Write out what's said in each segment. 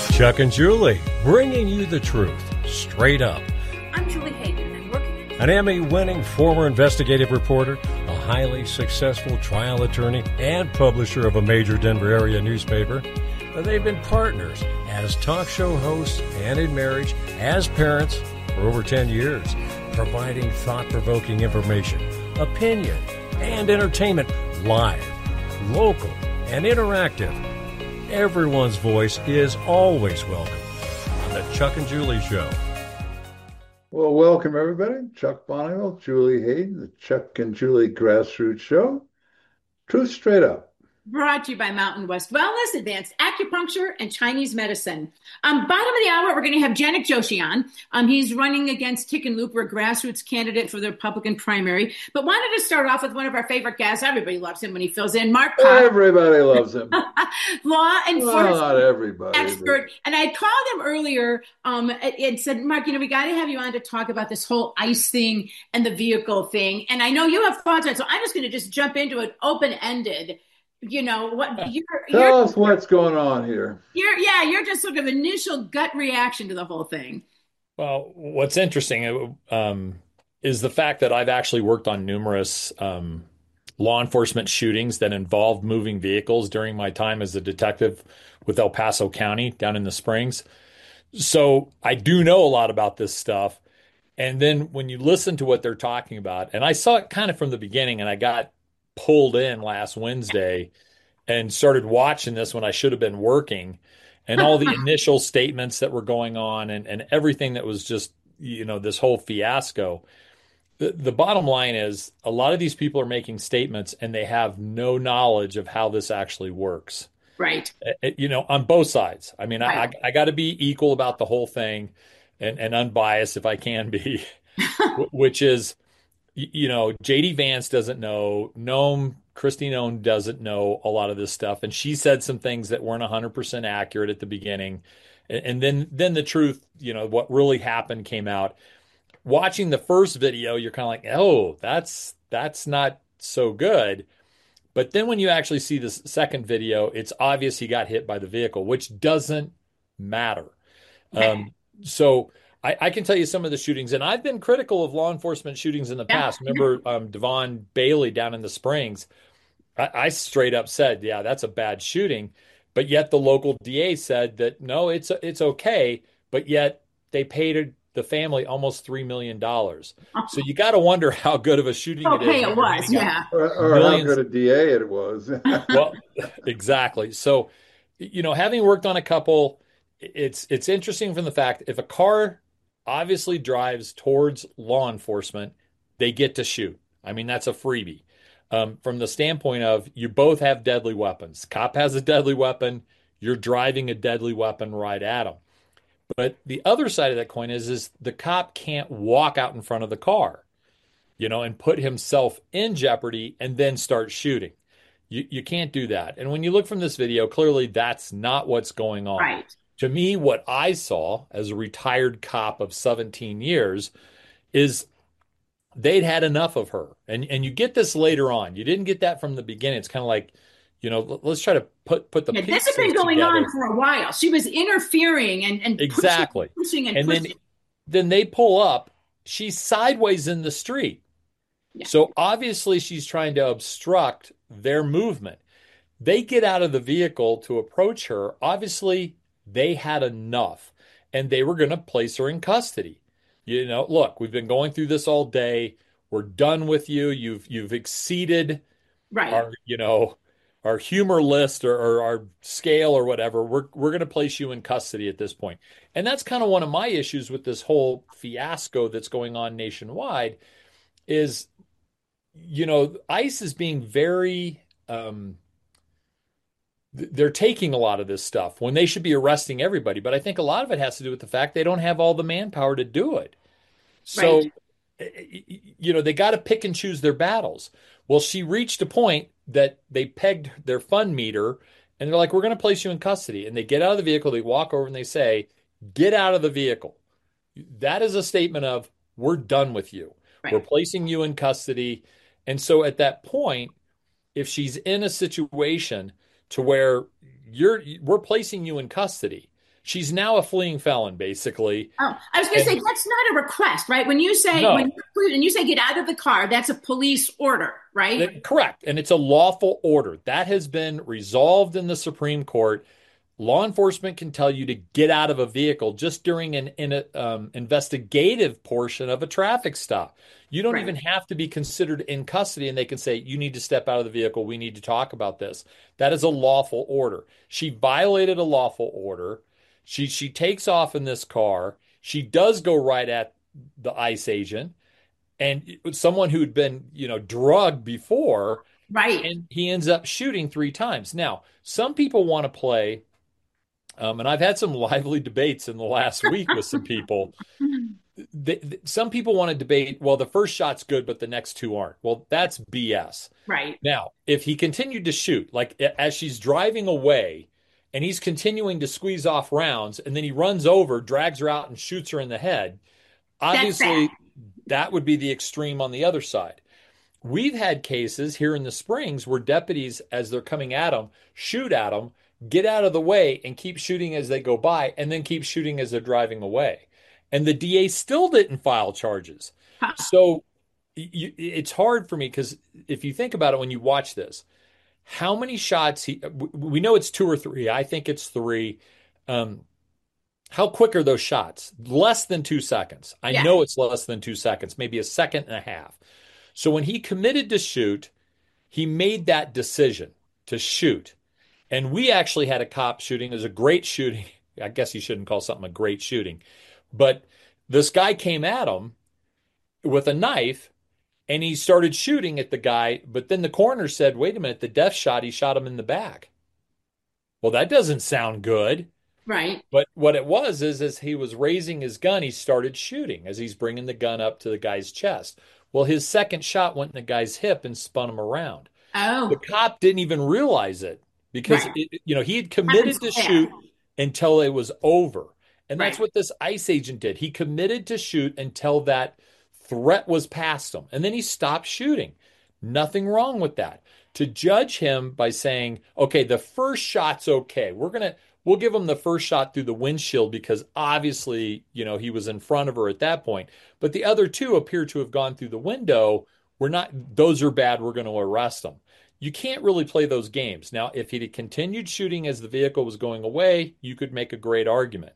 Chuck and Julie, bringing you the truth, straight up. I'm Julie Hayden, and working An Emmy-winning former investigative reporter, a highly successful trial attorney, and publisher of a major Denver area newspaper. They've been partners as talk show hosts and in marriage, as parents for over 10 years, providing thought-provoking information, opinion, and entertainment live, local, and interactive. Everyone's voice is always welcome on the Chuck and Julie Show. Well, welcome everybody. Chuck Bonneville, Julie Hayden, the Chuck and Julie Grassroots Show. Truth straight up. brought to you by Mountain West Wellness, Advanced Acupuncture, and Chinese Medicine. Bottom of the hour, we're going to have Janak Joshi on. He's running against Hickenlooper, a grassroots candidate for the Republican primary, but wanted to start off with one of our favorite guests. Everybody loves him when he fills in. Mark Koch. Everybody loves him. Law enforcement not everybody, expert. And I called him earlier and said, Mark, we got to have you on to talk about this whole ICE thing and the vehicle thing. And I know you have thoughts on it, so I'm just going to just jump into it open-ended. Tell us what's going on here. You're just sort of initial gut reaction to the whole thing. Well, what's interesting is the fact that I've actually worked on numerous law enforcement shootings that involved moving vehicles during my time as a detective with El Paso County down in the Springs. So I do know a lot about this stuff. And then when you listen to what they're talking about, and I saw it kind of from the beginning, and I got pulled in last Wednesday and started watching this when I should have been working, and all the initial statements that were going on and everything that was just, this whole fiasco. The bottom line is a lot of these people are making statements and they have no knowledge of how this actually works. Right. On both sides. I mean, right. I got to be equal about the whole thing and unbiased if I can be, which is, JD Vance doesn't know, Kristi Noem doesn't know a lot of this stuff. And she said some things that weren't 100% accurate at the beginning. And then the truth, what really happened came out. Watching the first video, you're kind of like, oh, that's not so good. But then when you actually see the second video, it's obvious he got hit by the vehicle, which doesn't matter. So I can tell you some of the shootings, and I've been critical of law enforcement shootings in the past. Remember Devon Bailey down in the Springs? I straight up said, yeah, that's a bad shooting. But yet the local DA said that, no, it's okay. But yet they paid the family almost $3 million. So you got to wonder how good of a shooting it is. Okay, it was, yeah. Or how good a DA it was. Well, exactly. So, having worked on a couple, it's interesting from the fact if a car obviously drives towards law enforcement, they get to shoot. I mean, that's a freebie. From the standpoint of you both have deadly weapons. Cop has a deadly weapon. You're driving a deadly weapon right at him. But the other side of that coin is the cop can't walk out in front of the car, and put himself in jeopardy and then start shooting. You can't do that. And when you look from this video, clearly that's not what's going on. Right. To me, what I saw as a retired cop of 17 years is they'd had enough of her. And you get this later on. You didn't get that from the beginning. It's kind of like, let's try to put the pieces this has been going together. on for a while. She was interfering and exactly pushing. Then they pull up. She's sideways in the street. Yeah. So obviously she's trying to obstruct their movement. They get out of the vehicle to approach her. Obviously, they had enough, and they were going to place her in custody. Look, we've been going through this all day. We're done with you. You've exceeded our humor list or our scale or whatever. We're going to place you in custody at this point. And that's kind of one of my issues with this whole fiasco that's going on nationwide is, ICE is being very, they're taking a lot of this stuff when they should be arresting everybody. But I think a lot of it has to do with the fact they don't have all the manpower to do it. So, they got to pick and choose their battles. Well, she reached a point that they pegged their fund meter and they're like, we're going to place you in custody. And they get out of the vehicle, they walk over and they say, get out of the vehicle. That is a statement of, we're done with you. Right. We're placing you in custody. And so at that point, if she's in a situation to where we're placing you in custody, She's now a fleeing felon, basically. Oh, I was going to say And that's not a request, right? no, When you say get out of the car, that's a police order, right? correct. And it's a lawful order. That has been resolved in the Supreme Court. Law enforcement can tell you to get out of a vehicle just during an investigative portion of a traffic stop. You don't Right. even have to be considered in custody, and they can say, you need to step out of the vehicle. We need to talk about this. That is a lawful order. She violated a lawful order. She takes off in this car. She does go right at the ICE agent and someone who'd been, drugged before, Right. and he ends up shooting three times. Now, some people want to play and I've had some lively debates in the last week with some people. Some people want to debate, well, the first shot's good, but the next two aren't. Well, that's BS. Right. Now, if he continued to shoot, like as she's driving away, and he's continuing to squeeze off rounds, and then he runs over, drags her out, and shoots her in the head, That's bad. obviously that would be the extreme on the other side. We've had cases here in the Springs where deputies, as they're coming at them, shoot at them, get out of the way, and keep shooting as they go by, and then keep shooting as they're driving away. And the DA still didn't file charges. So it's hard for me because if you think about it when you watch this, how many shots we know it's two or three. I think it's three. Um, how quick are those shots? Less than 2 seconds. I Yeah. know it's less than 2 seconds, maybe a second and a half. So when he committed to shoot, he made that decision to shoot. And we actually had a cop shooting. It was a great shooting. I guess you shouldn't call something a great shooting. But this guy came at him with a knife and he started shooting at the guy. But then the coroner said, wait a minute, the death shot, he shot him in the back. Well, that doesn't sound good. Right. But what it was is as he was raising his gun, he started shooting as he's bringing the gun up to the guy's chest. Well, his second shot went in the guy's hip and spun him around. The Oh, cop didn't even realize it because right. he had Happens committed to fast. shoot until it was over. And that's Right. what this ICE agent did. He committed to shoot until that threat was past him. And then he stopped shooting. Nothing wrong with that. To judge him by saying, okay, the first shot's okay. We'll give him the first shot through the windshield because obviously, he was in front of her at that point. But the other two appear to have gone through the window. Those are bad. We're going to arrest them. You can't really play those games. Now, if he'd continued shooting as the vehicle was going away, you could make a great argument.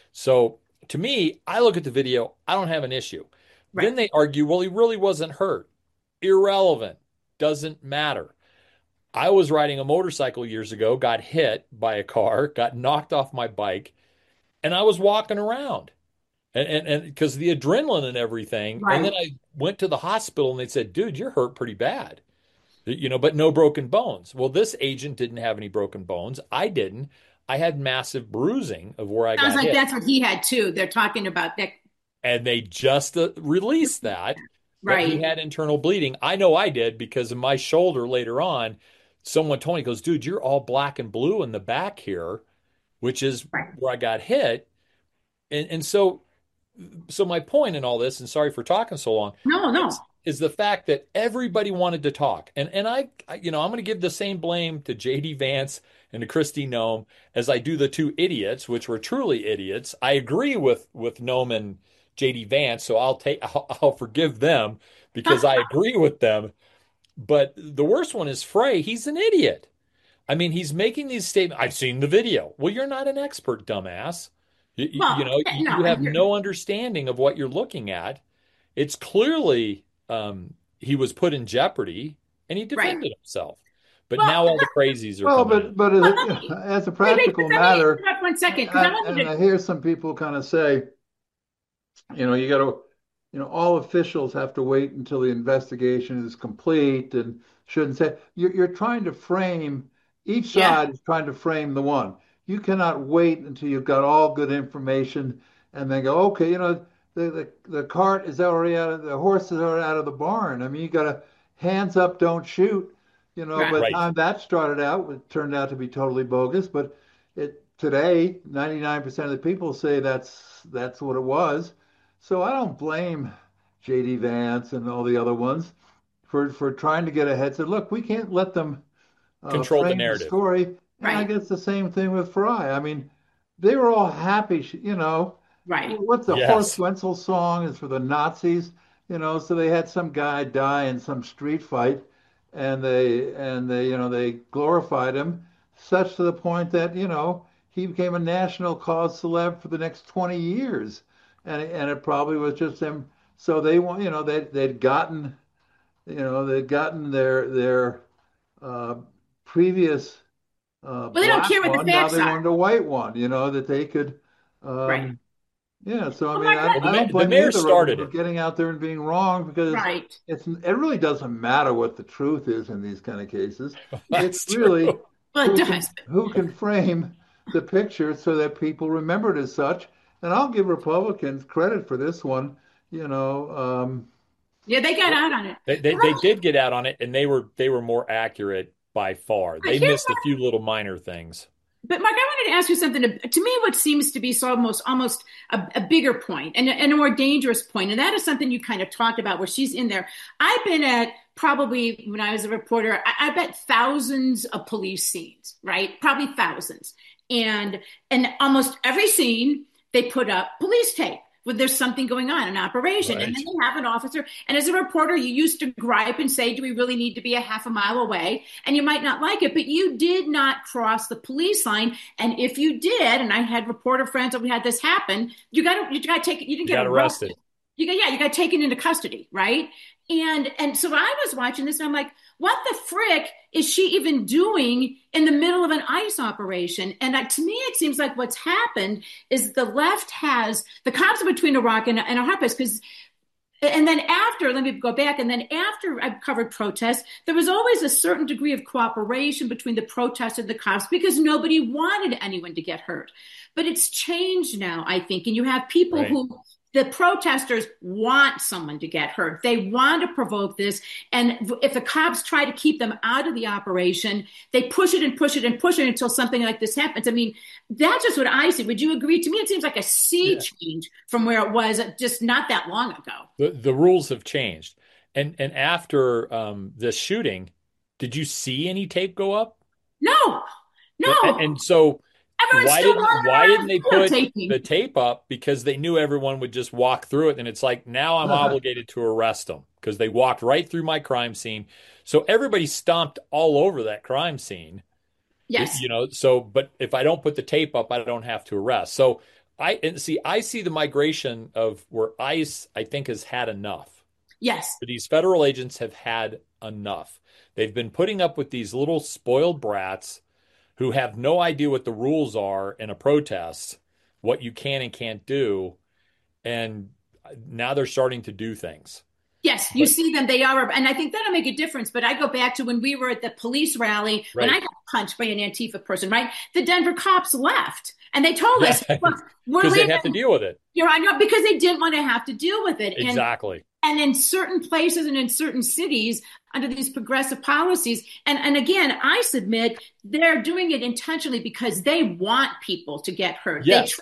So to me, I look at the video, I don't have an issue. Right. Then they argue, well, he really wasn't hurt. Irrelevant. Doesn't matter. I was riding a motorcycle years ago, got hit by a car, got knocked off my bike, and I was walking around. And because the adrenaline and everything. And then Right. I went to the hospital and they said, dude, you're hurt pretty bad. But no broken bones. Well, this agent didn't have any broken bones. I didn't. I had massive bruising of where I Sounds got like hit. that's what he had too. They're talking about that. And they just released that he Right. had internal bleeding. I know I did because of my shoulder later on. Someone told me, goes, dude, you're all black and blue in the back here, which is Right. where I got hit. And so my point in all this, and sorry for talking so long, No, is, no. is the fact that everybody wanted to talk. And I'm going to give the same blame to JD Vance and to Kristi Noem as I do the two idiots, which were truly idiots. I agree with Noem and JD Vance, so I'll forgive them because I agree with them. But the worst one is Frey. He's an idiot. I mean, he's making these statements. I've seen the video. Well, you're not an expert, dumbass. Well, You no, have no understanding of what you're looking at. It's clearly he was put in jeopardy and he right. defended himself. But Well, now all the crazies are Well, coming in. but well, let me, as a wait, practical let me matter, interrupt 1 second because I and wanted I to. hear some people kind of say, you got to, all officials have to wait until the investigation is complete and shouldn't say, you're trying to frame, each Yeah. side is trying to frame the one. You cannot wait until you've got all good information and then go, okay, the cart is already the horse is already out of the barn. I mean, you got to hands up, don't shoot. Right. By the Right. time that started out, it turned out to be totally bogus. But today, 99% of the people say that's what it was. So I don't blame JD Vance and all the other ones for trying to get ahead. So look, we can't let them Control the frame the narrative. story. And I Right. guess the same thing with Fry. I mean, they were all happy, you know. Right. What's the Horst Yes. Wetzel song is for the Nazis, you know, so they had some guy die in some street fight and they you know they glorified him such to the point that, you know, he became a national cause celeb for the next 20 years. And it probably was just them. So they want, you know, they'd gotten, you know, they'd gotten their uh, previous Well, they don't black care what the one. Now facts they are. wanted a white one, you know, that they could. Right. Um, yeah. So I Oh mean, my I, God. Well, I don't the blame mayor either of them started for it. getting out there and being wrong because Right. it really doesn't matter what the truth is in these kind of cases. It's That's really true. Well, it does. who can frame the picture so that people remember it as such. And I'll give Republicans credit for this one. You know, Yeah, they got out on it. They did get out on it, and they were more accurate by far. Right. They missed a few little minor things. But Mark, I wanted to ask you something. To me, what seems to be so almost a bigger point and a more dangerous point, and that is something you kind of talked about where she's in there. I've been at probably when I was a reporter, I bet thousands of police scenes, right? Probably thousands, and almost every scene they put up police tape when there's something going on, an operation, Right. and then they have an officer. And as a reporter, you used to gripe and say, do we really need to be a half a mile away? And you might not like it, but you did not cross the police line. And if you did, and I had reporter friends that we had this happen, you got to take it. You didn't You get got arrested. arrested. You got taken into custody, right? And so I was watching this and I'm like, what the frick is she even doing in the middle of an ICE operation? And to me, it seems like what's happened is the left has the cops are between a rock and a hard place because. And then after, let me go back, and then after I've covered protests, there was always a certain degree of cooperation between the protesters and the cops because nobody wanted anyone to get hurt. But it's changed now, I think, and you have people Right. who the protesters want someone to get hurt. They want to provoke this. And if the cops try to keep them out of the operation, they push it and push it and push it until something like this happens. I mean, that's just what I see. Would you agree? To me, it seems like a sea change from where it was just not that long ago. The rules have changed. And after the shooting, did you see any tape go up? No, no. And so Everyone's still running why didn't around they put videotaping. the tape up? Because they knew everyone would just walk through it. And it's like, now I'm obligated to arrest them because they walked right through my crime scene. So everybody stomped all over that crime scene. Yes. You know, so, but if I don't put the tape up, I don't have to arrest. So I see the migration of where ICE, I think, has had enough. Yes. These federal agents have had enough. They've been putting up with these little spoiled brats who have no idea what the rules are in a protest, what you can and can't do. And now they're starting to do things. Yes, you see them. They are, and I think that'll make a difference. But I go back to when we were at the police rally, when I got punched by an Antifa person, right? The Denver cops left. And they told us, look, we're Because they leaving. have to deal with it. I know, because they didn't want to have to deal with it. Exactly. And in certain places and in certain cities, under these progressive policies, and again, I submit they're doing it intentionally because they want people to get hurt. Yes.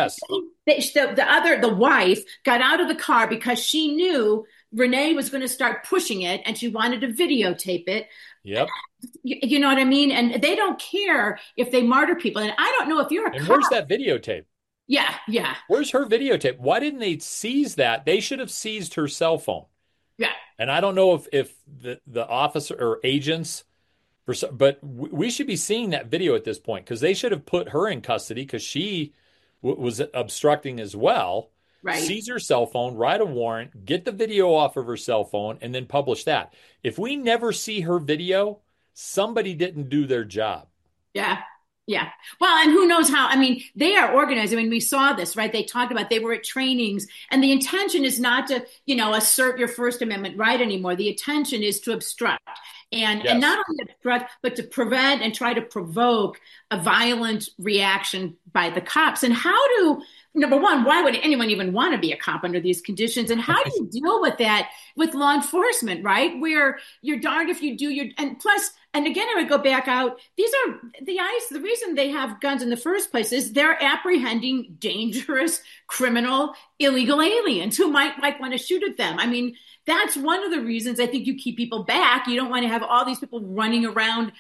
The wife got out of the car because she knew Renee was going to start pushing it, and she wanted to videotape it. Yep. You know what I mean? And they don't care if they martyr people. And I don't know if you're a cop. Where's that videotape? Yeah. Where's her videotape? Why didn't they seize that? They should have seized her cell phone. Yeah. And I don't know if the officer or agents, but we should be seeing that video at this point because they should have put her in custody because she was obstructing as well. Right. Seize her cell phone, write a warrant, get the video off of her cell phone, and then publish that. If we never see her video, somebody didn't do their job. Yeah. Well, and who knows how, I mean, they are organized. I mean, we saw this, right? They talked about, they were at trainings, and the intention is not to, assert your First Amendment right anymore. The intention is to obstruct and not only obstruct, but to prevent and try to provoke a violent reaction by the cops. And number one, why would anyone even want to be a cop under these conditions? And how do you deal with that with law enforcement, right? Where you're darned if you do and plus, and again, I would go back out. These are the ICE. The reason they have guns in the first place is they're apprehending dangerous, criminal, illegal aliens who might want to shoot at them. I mean, that's one of the reasons I think you keep people back. You don't want to have all these people running around.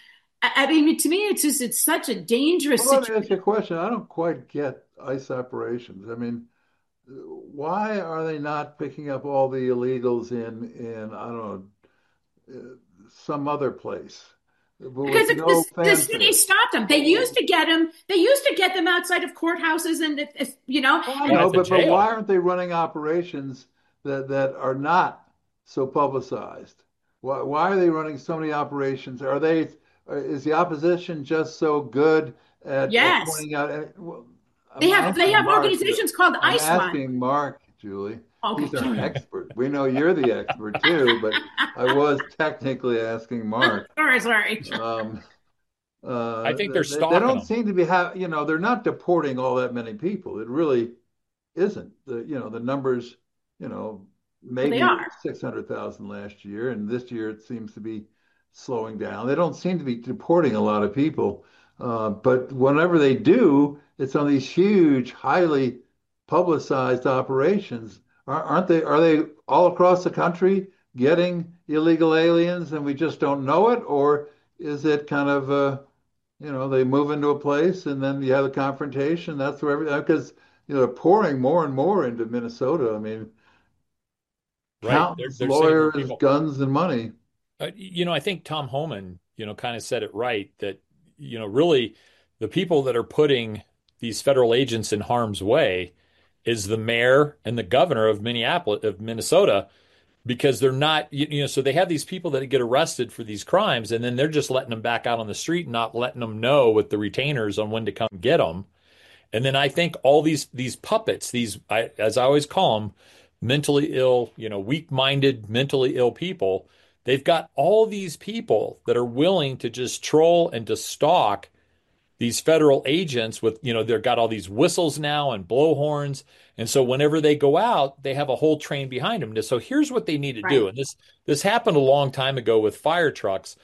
I mean, to me, it's such a dangerous Well, let me situation. ask you a question. I don't quite get ICE operations. I mean, why are they not picking up all the illegals in I don't know, some other place, but Because with no the city fanfare? stopped them. They used to get them. They used to get them outside of courthouses, and Well, I Yeah, know, at the but why jail. aren't they running operations that are not so publicized? Why are they running so many operations? Is the opposition just so good at yes, pointing out? Well, they I'm have they asking have Mark. organizations called I'm ICE Watch. asking Mark, Julie. Okay, He's our sorry, expert. We know you're the expert too, but I was technically asking Mark. sorry. Um, I think they're they stalking don't them. seem to be they're not deporting all that many people. It really isn't. The numbers, you know, Well, they maybe it are. was 600,000 last year, and this year it seems to be slowing down. They don't seem to be deporting a lot of people, but whenever they do, it's on these huge, highly publicized operations. Aren't they? Are they all across the country getting illegal aliens, and we just don't know it, or is it kind of they move into a place and then you have a confrontation. That's where because they're pouring more and more into Minnesota. I mean, Right. accountants, They're sending more lawyers, people. guns, and money. I think Tom Homan, kind of said it right that, really the people that are putting these federal agents in harm's way is the mayor and the governor of Minnesota, because they're not, so they have these people that get arrested for these crimes, and then they're just letting them back out on the street and not letting them know with the retainers on when to come get them. And then I think all these puppets, as I always call them, mentally ill, weak-minded, mentally ill people, they've got all these people that are willing to just troll and to stalk these federal agents with, they've got all these whistles now and blowhorns. And so whenever they go out, they have a whole train behind them. So here's what they need to do. Right. And this happened a long time ago with fire trucks.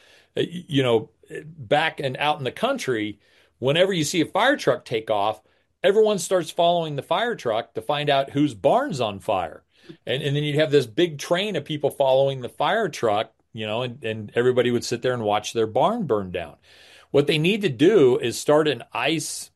Back and out in the country, whenever you see a fire truck take off, everyone starts following the fire truck to find out whose barn's on fire. And then you'd have this big train of people following the fire truck, and everybody would sit there and watch their barn burn down. What they need to do is start an ICE,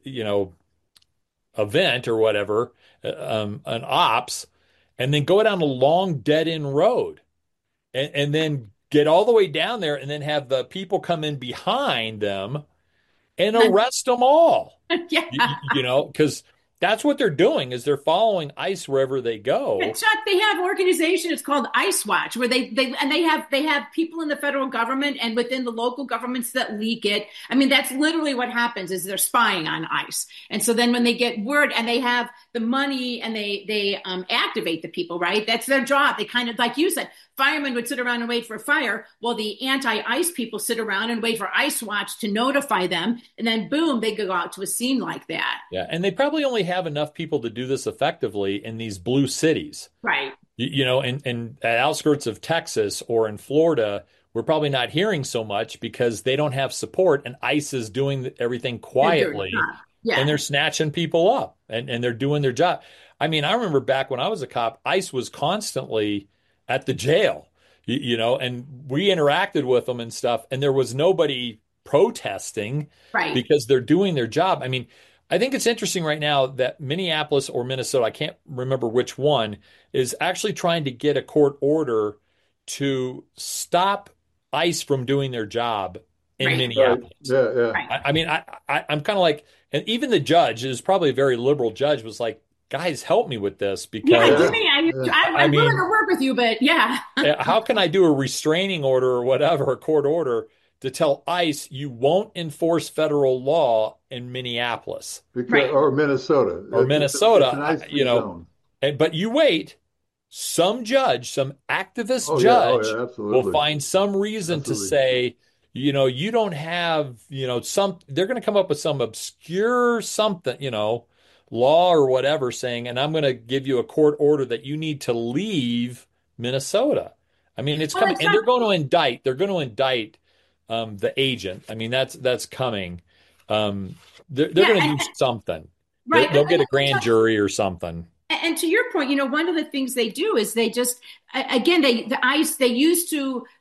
event or whatever, an ops, and then go down a long dead end road, and then get all the way down there, and then have the people come in behind them and arrest them all. Yeah. Because that's what they're doing is they're following ICE wherever they Yeah, go. Chuck, they have organization. It's called ICE Watch, where they have people in the federal government and within the local governments that leak it. I mean, that's literally what happens is they're spying on ICE, and so then when they get word and they have the money and they activate the people, right? That's their job. They kind of, like you said, firemen would sit around and wait for a fire. Well, the anti-ICE people sit around and wait for ICE Watch to notify them, and then boom, they go out to a scene like that. Yeah, and they probably only have enough people to do this effectively in these blue cities. Right. In at outskirts of Texas or in Florida, we're probably not hearing so much because they don't have support, and ICE is doing everything They're doing quietly, that. and Yeah. they're snatching people up, and they're doing their job. I mean, I remember back when I was a cop, ICE was constantly at the jail, and we interacted with them and stuff, and there was nobody protesting Right. because they're doing their job. I mean, I think it's interesting right now that Minneapolis or Minnesota, I can't remember which one, is actually trying to get a court order to stop ICE from doing their job in Right. Right. Minneapolis. Yeah, yeah. Right. I mean, I'm kind of like, and even the judge is probably a very liberal judge was like, guys, help me with this Yeah, because give Yeah. me. Yeah. I'm willing mean, to work with you, but yeah. how can I do a restraining order or whatever, a court order to tell ICE you won't enforce federal law in Minneapolis Right. Or Minnesota. or It's an Minnesota, ice-free zone. but you wait, some judge, some activist Oh judge yeah, will absolutely. find some reason to Absolutely. say, you don't have, they're going to come up with some obscure something, law or whatever saying, and I'm going to give you a court order that you need to leave Minnesota. I mean, it's Well, coming, it's and not they're going to indict the agent. I mean, that's coming. They're yeah, going to do something. right. They'll get a grand jury or something. And to your point, one of the things they do is they just again the ICE they used to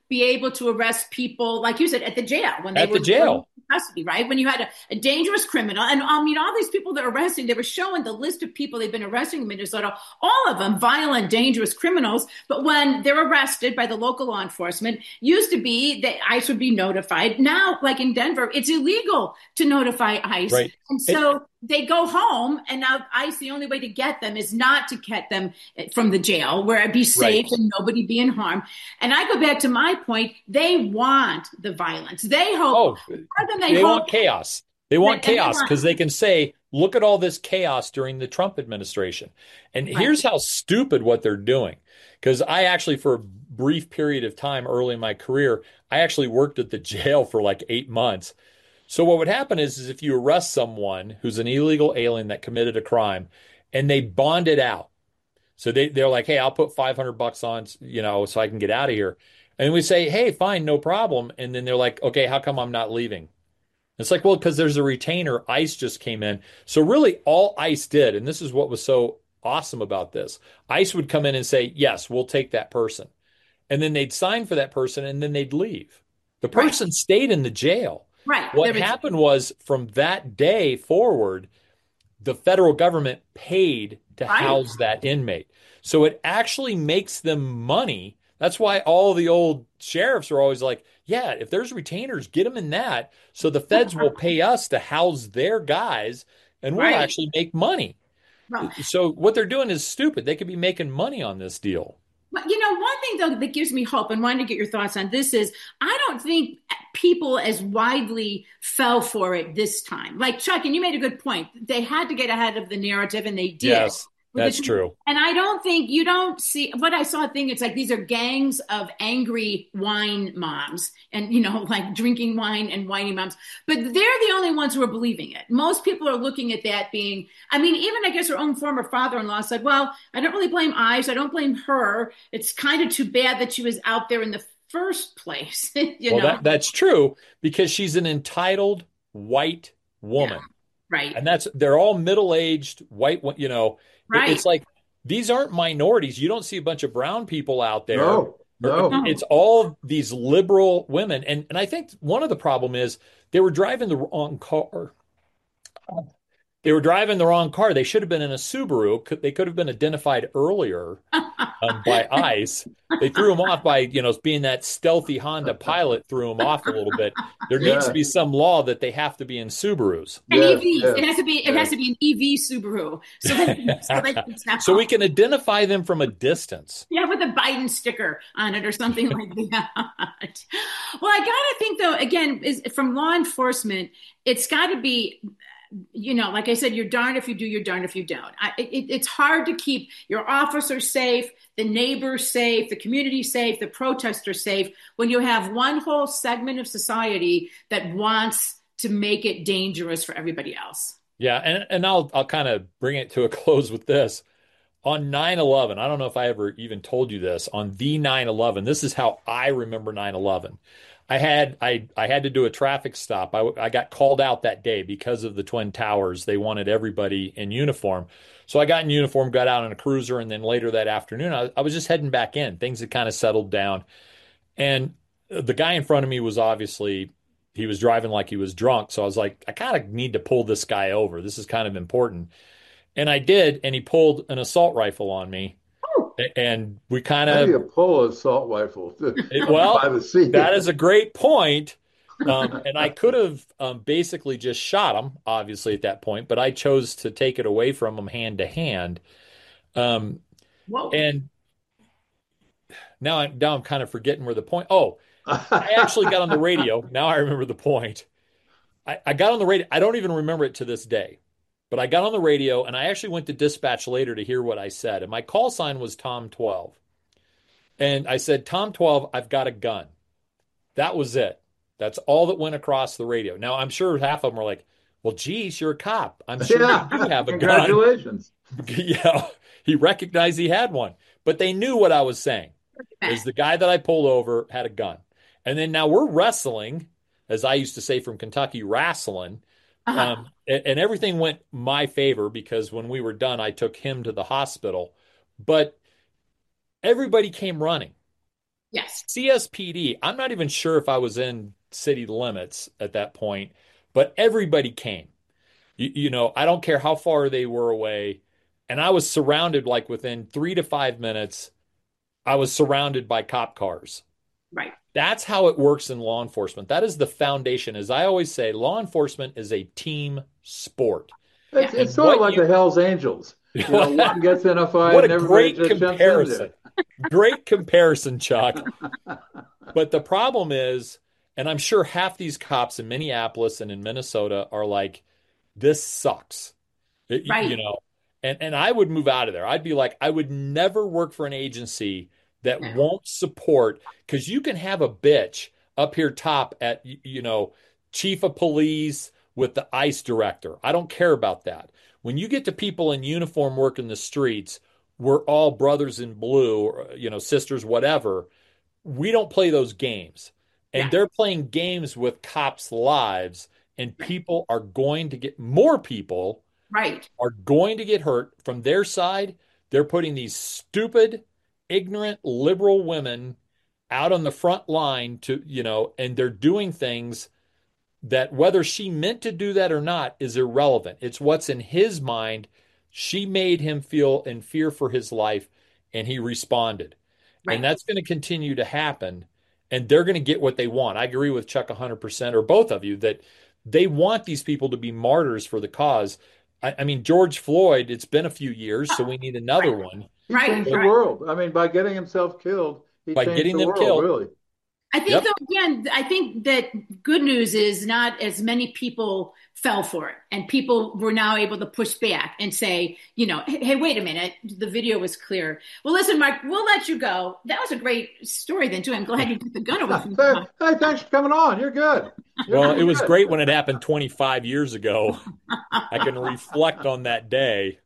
be able to arrest people, like you said, at the jail when they At were the jail. in custody, right? When you had a dangerous criminal, and I mean, all these people they're arresting, they were showing the list of people they've been arresting in Minnesota, all of them violent, dangerous criminals. But when they're arrested by the local law enforcement, used to be that ICE would be notified. Now, like in Denver, it's illegal to notify ICE. Right. And so they go home, and now ICE, the only way to get them is not to get them from the jail where it'd be safe and nobody being harmed. And I go back to my point, they want the violence. They hope, they want chaos. They want chaos because they can say, look at all this chaos during the Trump administration. And here's how stupid what they're doing. Because I actually, for a brief period of time early in my career, I actually worked at the jail for like 8 months. So what would happen is if you arrest someone who's an illegal alien that committed a crime and they bond it out. So they're like, hey, I'll put $500 on, so I can get out of here. And we say, hey, fine, no problem. And then they're like, okay, how come I'm not leaving? It's like, well, because there's a retainer. ICE just came in. So really all ICE did, and this is what was so awesome about this. ICE would come in and say, yes, we'll take that person. And then they'd sign for that person and then they'd leave. The person stayed in the jail. Right. What happened was from that day forward, the federal government paid to house that inmate. So it actually makes them money. That's why all the old sheriffs are always like, yeah, if there's retainers, get them in that. So the feds will pay us to house their guys and we'll actually make money. Right. So what they're doing is stupid. They could be making money on this deal. But, one thing, though, that gives me hope and wanted to get your thoughts on this is I don't think people as widely fell for it this time. Like, Chuck, and you made a good point. They had to get ahead of the narrative, and they did. Yes. That's true. And I don't think you don't see what I saw a thing. It's like these are gangs of angry wine moms and, like drinking wine and whiny moms. But they're the only ones who are believing it. Most people are looking at that being, even I guess her own former father-in-law said, well, I don't really blame ICE. I don't blame her. It's kind of too bad that she was out there in the first place. That's true because she's an entitled white woman. Yeah, right. And they're all middle-aged white, Right. It's like these aren't minorities. You don't see a bunch of brown people out there. No. It's all these liberal women. And I think one of the problem is they were driving the wrong car. They should have been in a Subaru. They could have been identified earlier by ICE. They threw them off by, being that stealthy Honda Pilot threw them off a little bit. There needs to be some law that they have to be in Subarus. An EV. It has to be an EV Subaru. So we can identify them from a distance. Yeah, with a Biden sticker on it or something like that. Well, I got to think, though, again, from law enforcement, it's got to be, like I said, you're darned if you do, you're darned if you don't. It's hard to keep your officers safe, the neighbors safe, the community safe, the protesters safe, when you have one whole segment of society that wants to make it dangerous for everybody else. Yeah, and I'll kind of bring it to a close with this. On 9/11, I don't know if I ever even told you this, on the 9/11, this is how I remember 9/11. I had to do a traffic stop. I got called out that day because of the Twin Towers. They wanted everybody in uniform. So I got in uniform, got out in a cruiser, and then later that afternoon, I was just heading back in. Things had kind of settled down. And the guy in front of me was he was driving like he was drunk. So I was like, I kind of need to pull this guy over. This is kind of important. And I did, and he pulled an assault rifle on me. And we kind of... How do you pull an assault rifle? By the seat? That is a great point. And I could have basically just shot him, obviously, at that point. But I chose to take it away from him hand to hand. And now I'm kind of forgetting where the point... Oh, I actually got on the radio. Now I remember the point. I got on the radio. I don't even remember it to this day. But I got on the radio, and I actually went to dispatch later to hear what I said. And my call sign was Tom 12. And I said, Tom 12, I've got a gun. That was it. That's all that went across the radio. Now, I'm sure half of them were like, well, geez, you're a cop. I'm sure you do have a Congratulations. gun. Yeah, he recognized he had one. But they knew what I was saying. Is the guy that I pulled over had a gun. And then now we're wrestling, as I used to say from Kentucky, wrestling. And everything went my favor because when we were done, I took him to the hospital. But everybody came running. Yes. CSPD, I'm not even sure if I was in city limits at that point, but everybody came. I don't care how far they were away. And I was surrounded, like within 3 to 5 minutes, I was surrounded by cop cars. Right. That's how it works in law enforcement. That is the foundation. As I always say, law enforcement is a team sport. It's, Yeah. it's And sort of what like you, the Hells Angels. One gets in a fight what a and everybody great just jumps in there. comparison. Great comparison, Chuck. But the problem is, and I'm sure half these cops in Minneapolis and in Minnesota are like, this sucks. Right. And I would move out of there. I'd be like, I would never work for an agency that No. won't support, because you can have a bitch up here top at, chief of police with the ICE director. I don't care about that. When you get to people in uniform working the streets, we're all brothers in blue, or, sisters, whatever. We don't play those games. And Yeah. they're playing games with cops' lives, and Right. more people Right. are going to get hurt from their side. They're putting these stupid, ignorant, liberal women out on the front line and they're doing things that, whether she meant to do that or not, is irrelevant. It's what's in his mind. She made him feel in fear for his life, and he responded. And Right. that's going to continue to happen. And they're going to get what they want. I agree with Chuck 100%, or both of you, that they want these people to be martyrs for the cause. I mean, George Floyd, it's been a few years, so we need another Right. one. He Right. changed the Right. world. I mean, by getting himself killed, he By changed getting the them world, killed. really. I think, Yep. though, again, I think that good news is not as many people fell for it, and people were now able to push back and say, hey, wait a minute, the video was clear. Well, listen, Mark, we'll let you go. That was a great story then, too. I'm glad you took the gun away from me. Hey, thanks for coming on. You're good. Well, You're it was good. great when it happened 25 years ago. I can reflect on that day.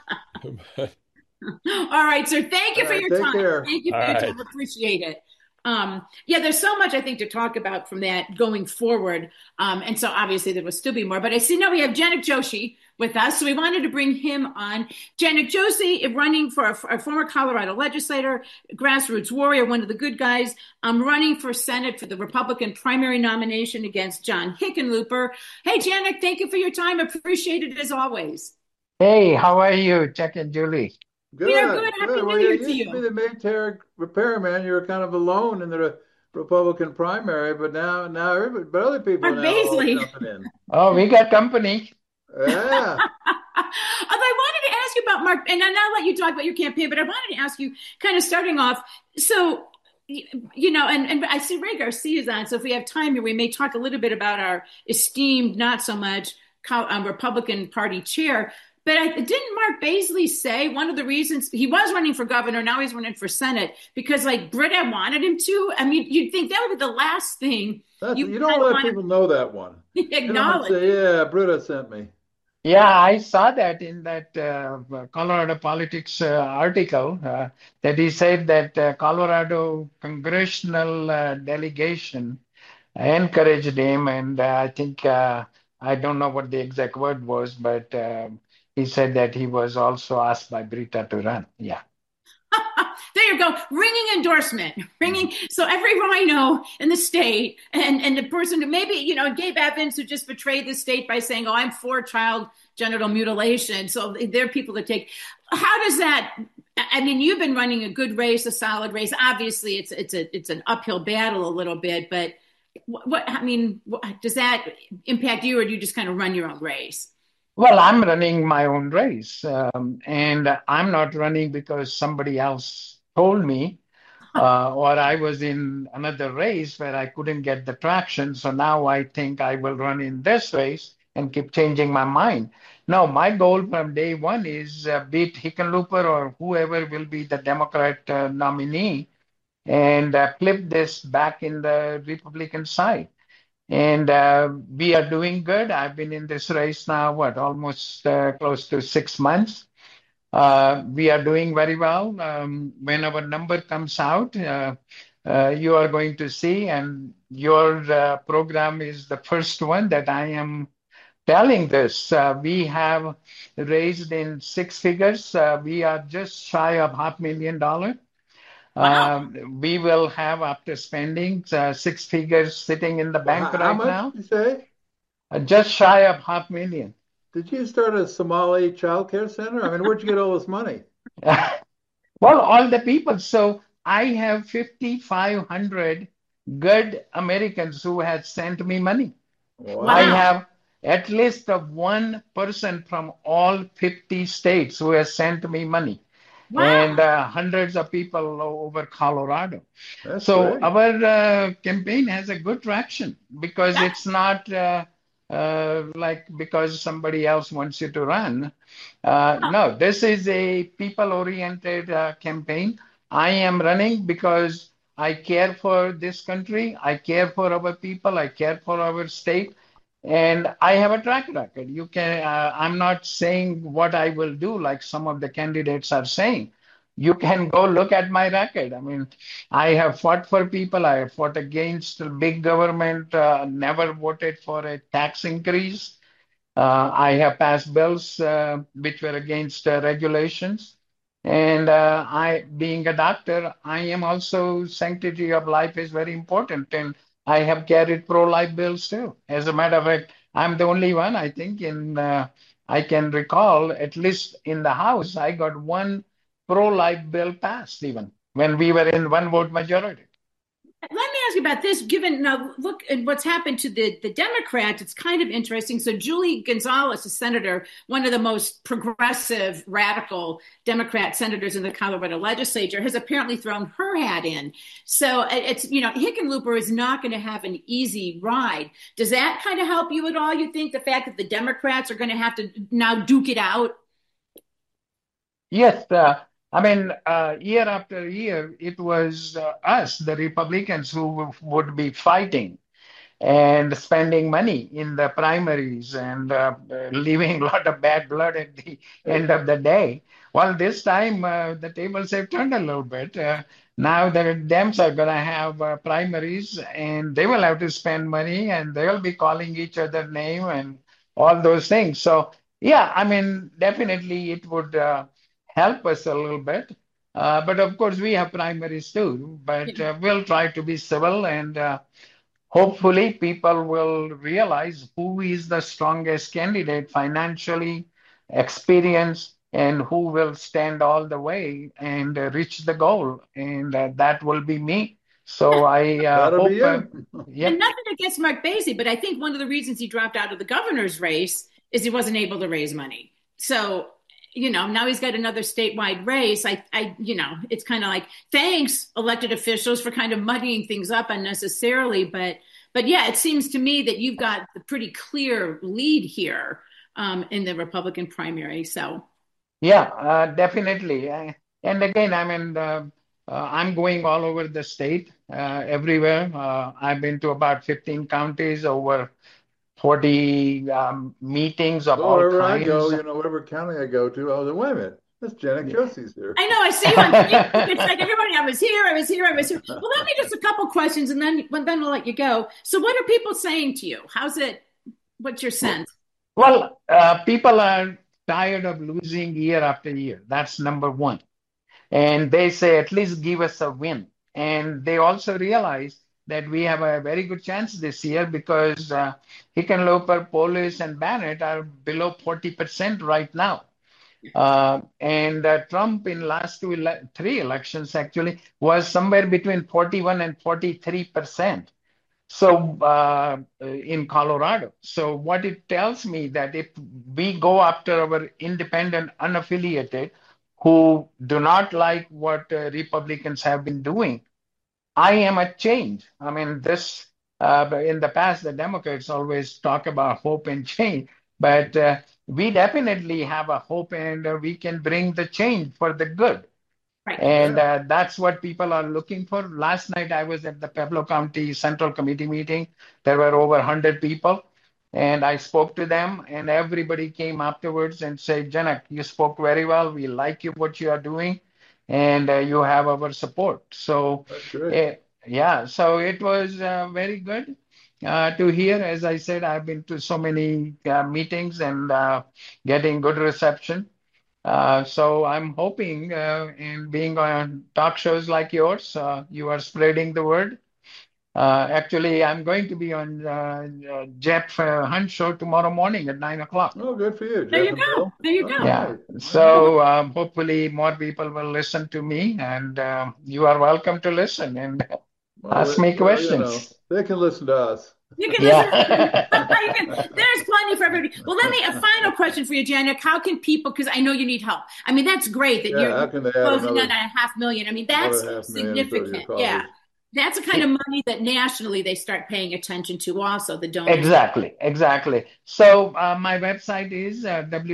All right, sir. Thank you All for right, your take time. care. Thank you All for your right. time. Appreciate it. Yeah, there's so much I think to talk about from that going forward. And so obviously there will still be more. But I see now we have Janak Joshi with us. So we wanted to bring him on. Janak Joshi, running for a former Colorado legislator, grassroots warrior, one of the good guys, running for Senate for the Republican primary nomination against John Hickenlooper. Hey, Janak, thank you for your time. Appreciate it as always. Hey, how are you, Chuck and Julie? We are good. Happy Good. New Well, Year you to used to be you. the military repairman. You were kind of alone in the Republican primary, but now everybody, but other people Mark now are all Baisley. jumping in. Oh, we got company. Yeah. Although I wanted to ask you about Mark, and I'll let you talk about your campaign, but I wanted to ask you, kind of starting off, so, and I see Ray Garcia is on, so if we have time here, we may talk a little bit about our esteemed, not so much, Republican Party chair. But didn't Mark Baisley say one of the reasons he was running for governor, now he's running for Senate, because Britta wanted him to? I mean, you'd think that would be the last thing You don't let people know that one. You don't acknowledge. say, yeah, Britta sent me. Yeah, I saw that in that Colorado Politics article that he said that Colorado congressional delegation encouraged him, and I think I don't know what the exact word was, but he said that he was also asked by Brita to run. Yeah. There you go. Ringing endorsement. Ringing. So every rhino in the state and the person who maybe, Gabe Evans, who just betrayed the state by saying, I'm for child genital mutilation. So there are people that take. How does that, I mean, you've been running a good race, a solid race. Obviously it's an uphill battle a little bit, but does that impact you, or do you just kind of run your own race? Well, I'm running my own race, and I'm not running because somebody else told me, or I was in another race where I couldn't get the traction. So now I think I will run in this race and keep changing my mind. No, my goal from day one is beat Hickenlooper or whoever will be the Democrat nominee and flip this back in the Republican side. And we are doing good. I've been in this race now, almost close to 6 months. We are doing very well. When our number comes out, you are going to see, and your program is the first one that I am telling this. We have raised in six figures. We are just shy of $500,000. Wow. We will have, after spending six figures sitting in the Well, bank how right much did now, you say? just shy of 500,000. Did you start a Somali child care center? I mean, where'd you get all this money? Well, all the people. So I have 5,500 good Americans who had sent me money. I Wow. Wow. have at least of one person from all 50 states who has sent me money, and Wow. hundreds of people over Colorado. That's So great. our campaign has a good traction because That, it's not like because somebody else wants you to run. No, this is a people-oriented campaign. I am running because I care for this country, I care for our people, I care for our state, and I have a track record. You can, I'm not saying what I will do like some of the candidates are saying. You can go look at my record. I mean, I have fought for people. I have fought against big government, never voted for a tax increase. I have passed bills which were against regulations. And being a doctor, I am also sanctity of life is very important. And I have carried pro-life bills too. As a matter of fact, I'm the only one, I think, I can recall, at least in the House, I got one pro-life bill passed even when we were in one vote majority. Let me ask you about this. Given now, look at what's happened to the Democrats. It's kind of interesting. So Julie Gonzalez, a senator, one of the most progressive, radical Democrat senators in the Colorado legislature, has apparently thrown her hat in. So it's Hickenlooper is not going to have an easy ride. Does that kind of help you at all? You think the fact that the Democrats are going to have to now duke it out? Yes, I mean, year after year, it was us, the Republicans, who would be fighting and spending money in the primaries and leaving a lot of bad blood at the end of the day. Well, this time the tables have turned a little bit. Now the Dems are going to have primaries and they will have to spend money and they will be calling each other name and all those things. So, yeah, I mean, definitely it would help us a little bit. But of course, we have primaries too. But we'll try to be civil and hopefully, people will realize who is the strongest candidate financially, experience, and who will stand all the way and reach the goal. And that will be me. So I That'll be hope, you. yeah. And nothing against Mark Basie, but I think one of the reasons he dropped out of the governor's race is he wasn't able to raise money. So, now he's got another statewide race. It's kind of like, thanks, elected officials, for kind of muddying things up unnecessarily. But yeah, it seems to me that you've got the pretty clear lead here in the Republican primary. So, Yeah, definitely. And again, I mean, I'm going all over the state, everywhere. I've been to about 15 counties, over 40 meetings of Well, all wherever I go, kinds. whatever county I go to, oh, then wait a minute. That's Janet Yeah. Josie's here. I know I see you on Facebook. It's like everybody, I was here, I was here, I was here. Well, let me just a couple questions, and then we'll let you go. So, what are people saying to you? How's it? What's your sense? Well, people are tired of losing year after year. That's number one. And they say, at least give us a win. And they also realize that we have a very good chance this year because Hickenlooper, Polis, and Bennett are below 40% right now. And Trump in last three elections actually was somewhere between 41 and 43%. So in Colorado. So what it tells me that if we go after our independent, unaffiliated, who do not like what Republicans have been doing, I am a change. I mean, this in the past, the Democrats always talk about hope and change, but we definitely have a hope and we can bring the change for the good. Right. And that's what people are looking for. Last night, I was at the Pueblo County Central Committee meeting. There were over 100 people. And I spoke to them, and everybody came afterwards and said, Janak, you spoke very well. We like you, what you are doing, and you have our support. So, That's great. yeah, so it was very good to hear. As I said, I've been to so many meetings and getting good reception. So I'm hoping in being on talk shows like yours, you are spreading the word. Actually, I'm going to be on Jeff Hunt show tomorrow morning at 9 o'clock. Oh, good for you, There Jeff you and go. Bill. There you All go. Yeah. right. So hopefully more people will listen to me, and you are welcome to listen and ask me questions. They can listen to us. You can listen. Yeah. There's plenty for everybody. Well, a final question for you, Janet. How can people, because I know you need help. I mean, that's great that Yeah, you're how can they add closing in another on $500,000. I mean, that's $500,000 to your significant. cause? Yeah. That's the kind of money that nationally they start paying attention to also, the donors. Exactly. So my website is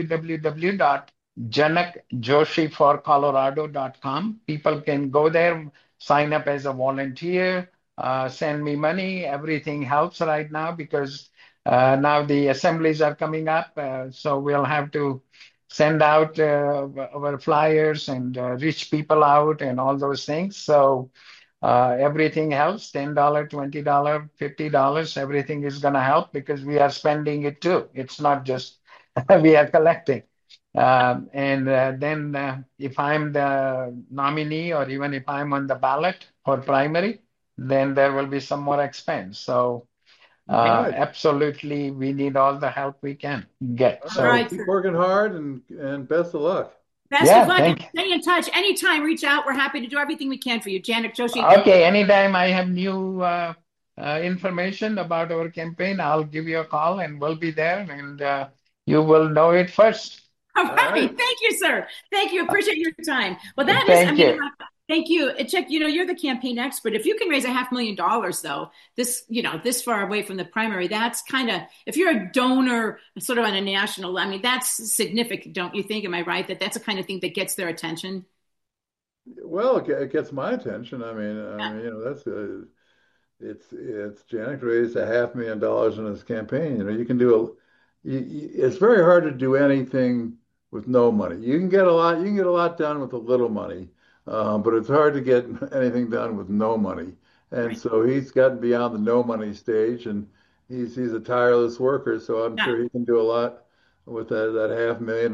www.janakjoshiforcolorado.com. People can go there, sign up as a volunteer, send me money. Everything helps right now because now the assemblies are coming up. So we'll have to send out our flyers and reach people out and all those things. So everything helps. $10, $20, $50, everything is going to help because we are spending it too. It's not just we are collecting. And then if I'm the nominee or even if I'm on the ballot for primary, then there will be some more expense. So Right. absolutely, we need all the help we can get. All So right. Right, Keep sir. working hard and best of luck. Best of yeah, luck. thank you. Stay in touch. Anytime, reach out. We're happy to do everything we can for you. Janet Joshi. Okay, anytime I have new information about our campaign, I'll give you a call and we'll be there and you will know it first. All All right. right. Thank you, sir. Thank you. Appreciate your time. Well, that is, Thank you. thank you. Chuck, you're the campaign expert. If you can raise $500,000, though, this far away from the primary, that's kind of, if you're a donor sort of on a national, I mean, that's significant, don't you think? Am I right? That's the kind of thing that gets their attention? Well, it gets my attention. That's it's Janik raised $500,000 in his campaign. You can it's very hard to do anything with no money. You can get a lot done with a little money, but it's hard to get anything done with no money. And Right. so he's gotten beyond the no money stage, and he's a tireless worker. So I'm Yeah. sure he can do a lot with that 500,000 to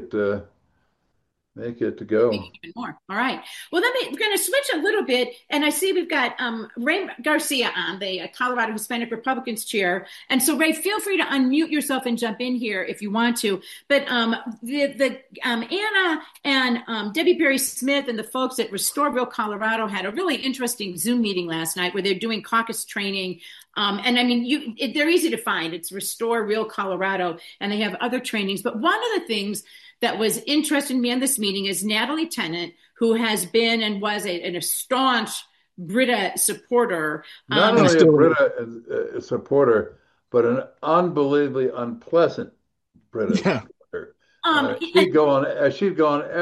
make it to go. Maybe even more. All right. Well, we're going to switch a little bit. And I see we've got Ray Garcia on, the Colorado Hispanic Republicans chair. And so, Ray, feel free to unmute yourself and jump in here if you want to. But Anna and Debbie Perry Smith and the folks at Restoreville, Colorado had a really interesting Zoom meeting last night where they're doing caucus training. And I mean, they're easy to find. It's Restore Real Colorado, and they have other trainings. But one of the things that was interesting to me in this meeting is Natalie Tennant, who has been and was a staunch Brita supporter. Not only a Brita supporter, but an unbelievably unpleasant Brita supporter. She'd go on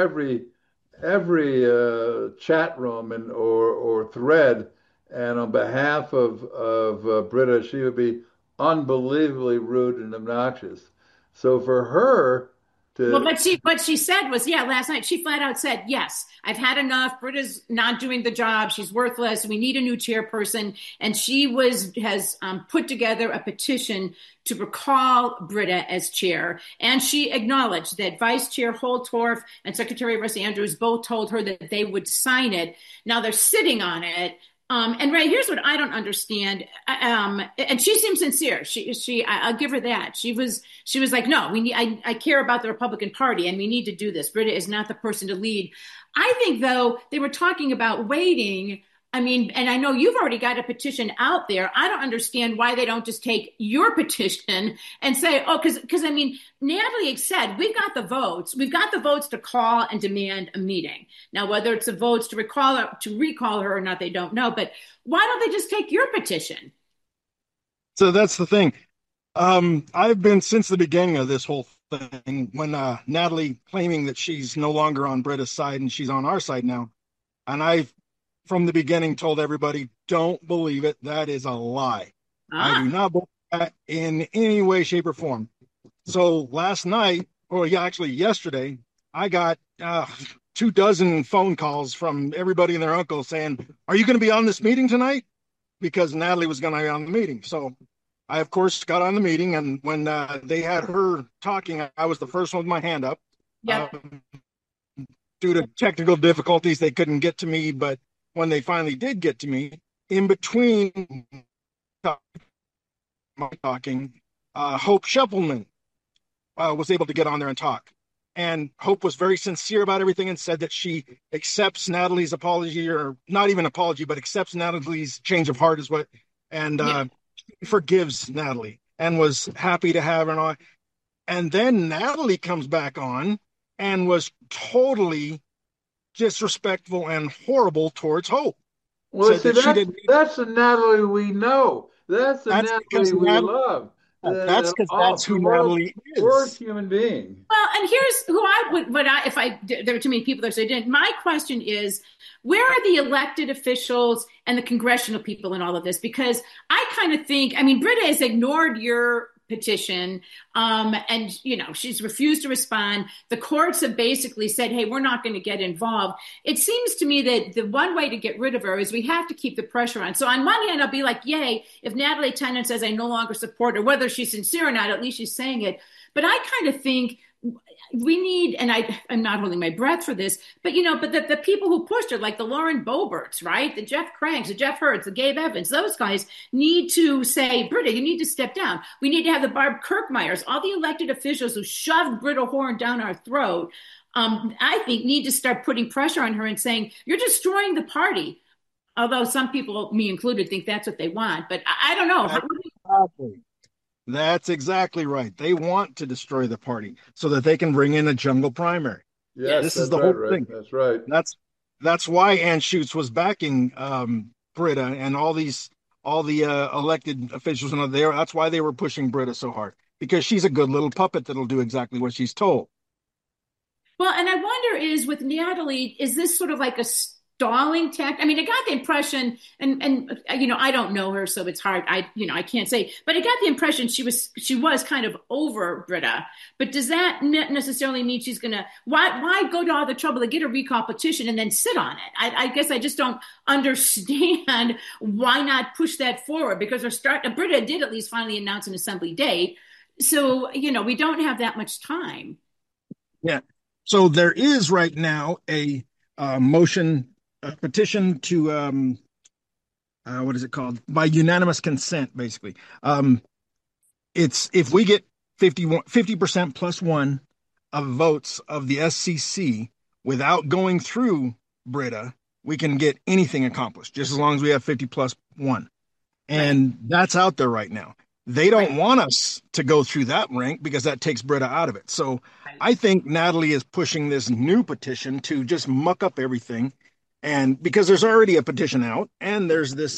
every chat room or thread, and on behalf of Brita, she would be unbelievably rude and obnoxious. So for her well, what she said was, last night she flat out said, yes, I've had enough. Britta's not doing the job. She's worthless. We need a new chairperson. And she has put together a petition to recall Britta as chair. And she acknowledged that Vice Chair Holtorf and Secretary Russ Andrews both told her that they would sign it. Now they're sitting on it. And Ray, here's what I don't understand. And she seemed sincere. I'll give her that. She was like, no, I care about the Republican Party and we need to do this. Britta is not the person to lead. I think, though, they were talking about waiting. I mean, and I know you've already got a petition out there. I don't understand why they don't just take your petition and say, oh, because I mean, Natalie said, we've got the votes. We've got the votes to call and demand a meeting. Now, whether it's the votes to recall her or not, they don't know. But why don't they just take your petition? So that's the thing. I've been since the beginning of this whole thing when Natalie claiming that she's no longer on Britta's side and she's on our side now. And I've from the beginning told everybody, don't believe it. That is a lie. I do not believe that in any way, shape, or form. So last night, actually yesterday, I got 24 phone calls from everybody and their uncle saying, are you going to be on this meeting tonight? Because Natalie was going to be on the meeting. So I, of course, got on the meeting. And when they had her talking, I was the first one with my hand up. Yeah. due to technical difficulties, they couldn't get to me. But when they finally did get to me, in between talking, Hope Schepelman was able to get on there and talk. And Hope was very sincere about everything and said that she accepts Natalie's apology, or not even apology, but accepts Natalie's change of heart and she forgives Natalie and was happy to have her on. And then Natalie comes back on and was totally disrespectful and horrible towards Hope. Well, see, that's the Natalie we know. That's the Natalie we love. That's because that's who Natalie is. Worst human being. Well, and here's who I would, there were too many people there, so I didn't. My question is, where are the elected officials and the congressional people in all of this? Because I kind of think, I mean, Britta has ignored your petition, and she's refused to respond. The courts have basically said, hey, we're not going to get involved. It seems to me that the one way to get rid of her is we have to keep the pressure on. So on one hand, I'll be like, yay, if Natalie Tennant says I no longer support her, whether she's sincere or not, at least she's saying it. But I kind of think we need, and I'm not holding my breath for this, but the people who pushed her, like the Lauren Boeberts, right? The Jeff Cranks, the Jeff Hurts, the Gabe Evans, those guys need to say, Britta, you need to step down. We need to have the Barb Kirkmeyers, all the elected officials who shoved Britta Horn down our throat, I think need to start putting pressure on her and saying, you're destroying the party. Although some people, me included, think that's what they want. But I don't know. Exactly. That's exactly right. They want to destroy the party so that they can bring in a jungle primary. Yes, this is the whole thing. That's right. That's why Ann Schutz was backing Britta and all the elected officials and there. That's why they were pushing Britta so hard, because she's a good little puppet that'll do exactly what she's told. Well, and I wonder is with Natalie, is this sort of like a stalling tactic? I mean, I got the impression, and I don't know her, so it's hard. I can't say, but I got the impression she was kind of over Britta. But does that necessarily mean she's gonna? Why go to all the trouble to get a recall petition and then sit on it? I guess I just don't understand why not push that forward, because Britta did at least finally announce an assembly date, so we don't have that much time. Yeah. So there is right now a motion. A petition to what is it called? By unanimous consent, basically. It's if we get 50% plus one of votes of the SCC without going through Britta, we can get anything accomplished, just as long as we have 50 plus one. And that's out there right now. They don't want us to go through that rank because that takes Britta out of it. So I think Natalie is pushing this new petition to just muck up everything. And because there's already a petition out, and there's this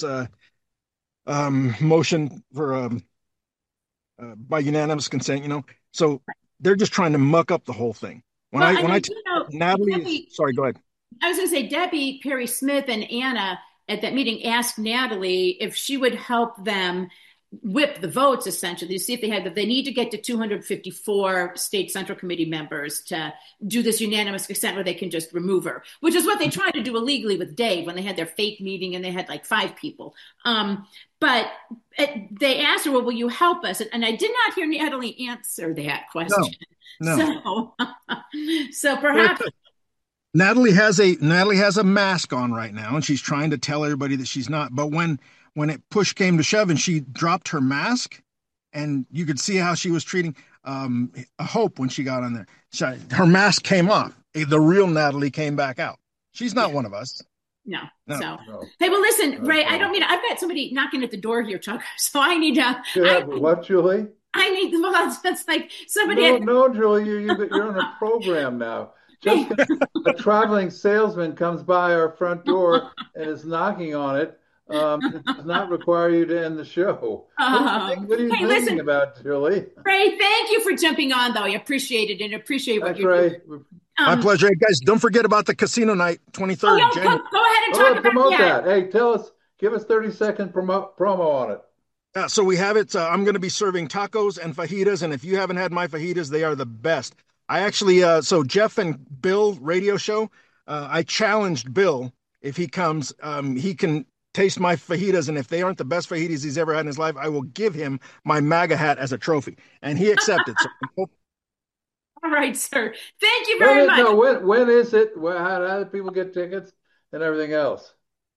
motion for by unanimous consent, so they're just trying to muck up the whole thing. Natalie, sorry, go ahead. I was going to say Debbie Perry Smith and Anna at that meeting asked Natalie if she would help them whip the votes, essentially, to see if they need to get to 254 state central committee members to do this unanimous consent where they can just remove her, which is what they tried to do illegally with Dave when they had their fake meeting and they had like 5 people. But they asked her, well, will you help us? And I did not hear Natalie answer that question. No. So perhaps Natalie has a mask on right now, and she's trying to tell everybody that she's not. But when it push came to shove and she dropped her mask, and you could see how she was treating Hope when she got on there. Her mask came off. The real Natalie came back out. She's not one of us. No. Hey, well, listen, Ray, I've got somebody knocking at the door here, Chuck. So I need to. What, Julie? That's like somebody. No, Julie, you're on a program now. Just a traveling salesman comes by our front door and is knocking on it. It does not require you to end the show. What are you thinking about, Julie? Ray, thank you for jumping on, though. I appreciate it and appreciate what you're doing. My pleasure. Hey, guys, don't forget about the casino night, 23rd. Go ahead and talk about promote that. Hey, give us 30-second promo on it. So we have it. I'm going to be serving tacos and fajitas, and if you haven't had my fajitas, they are the best. I actually, so Jeff and Bill radio show, I challenged Bill, if he comes, he can taste my fajitas, and if they aren't the best fajitas he's ever had in his life, I will give him my MAGA hat as a trophy. And he accepted. So All right, sir. Thank you When very is much. no when is it? How do people get tickets and everything else?